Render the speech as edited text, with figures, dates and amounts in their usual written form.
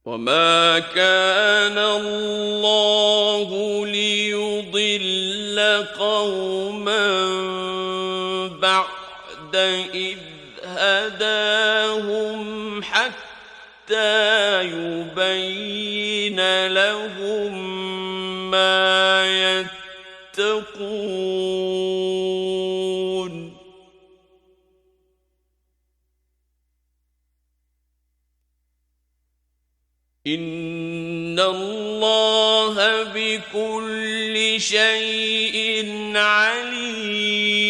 وما كان الله ليضل قوما بعد إذ هداهم حتى يبين لهم ما يتقون. إن الله بكل شيء عليم.